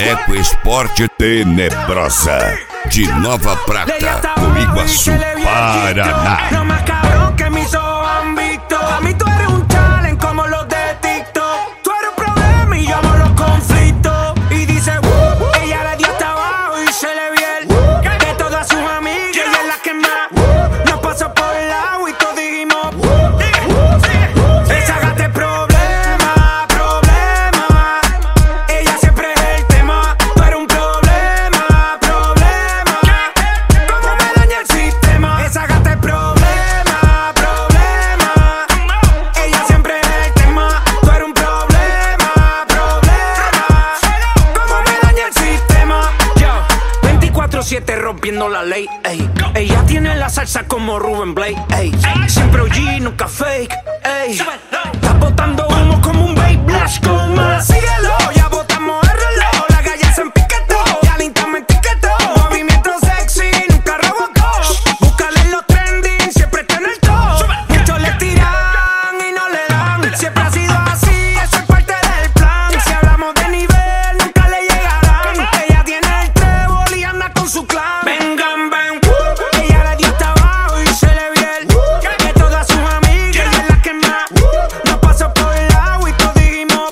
Eco Esporte Tenebrosa, de Nova Prata, no Iguaçu, Paraná. Lo más cabrón que mis ojos han visto. A mí tú eres un talent como los de TikTok. Tú eres un problema y yo amo los conflictos. Y dice, ella le dio hasta abajo y se le vio el de todas sus amigas, ella es la que más nos pasó por el agua y todos dijimos, esa gata es problema, problema. Ella siempre es el tema. Tú eres un problema, problema. ¿Cómo me daña el sistema? Esa gata es problema, problema. Ella siempre es el tema. Tú eres un problema, problema. ¿Cómo me daña el sistema? Yo, 24/7 rompiendo la ley, ey. Ella tiene la salsa como Rubén Blade, ey. Siempre OG, nunca fake, ey. Está botando humo como un babe blast, coma. Síguelo, ya botamos el reloj. La galla se empiquetó, ya linda me etiquetó. Movimiento sexy, nunca rebotó. Búscale en los trending, siempre está en el top. Muchos le tiran y no le dan. Siempre ha sido así, eso es parte del plan. Si hablamos de nivel, nunca le llegarán. Ella tiene el trébol y anda con su clan. Vengan, ven, ella le dio hasta abajo y se le vio el de todas sus amigas, ella es la que más nos pasó por el agua y todos dijimos,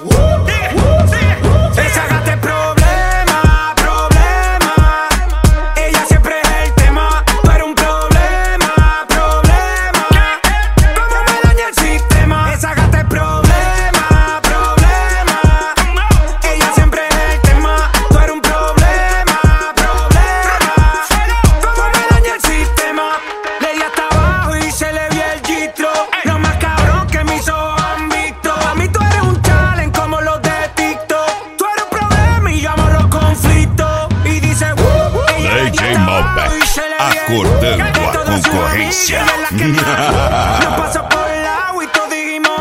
esa gata es problema, problema. Ella siempre es el tema. Tú eres un problema, problema. ¿Cómo me daña el sistema? Esa gata es problema, problema. Ella siempre es el tema. Tú eres un problema, problema. ¿Cómo me daña el sistema? Le di hasta abajo y se le vio el gistro. Lo más cabrón que mis ojos han visto. A mí tú eres un talent como los de TikTok. Tú eres un problema y yo amo los conflictos. Y dice, ella le dio DJ hasta abajo Malbec, y se le vio el acordando de a todas sus concorrência. amigas, ella es la que más nos pasó por el agua y todos dijimos,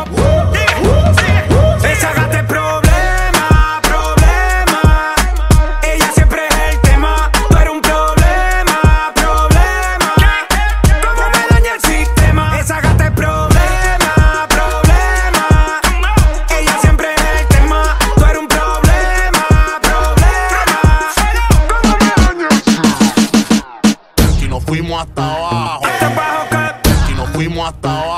esa gata es problema, problema. Ella siempre es el tema. Tú eres un problema, problema. ¿Cómo me daña el sistema? Esa gata es problema, problema. Ella siempre es el tema. Tú eres un problema, problema. ¿Cómo me daña el sistema? Y nos fuimos hasta abajo. Hasta abajo que Y nos fuimos hasta abajo.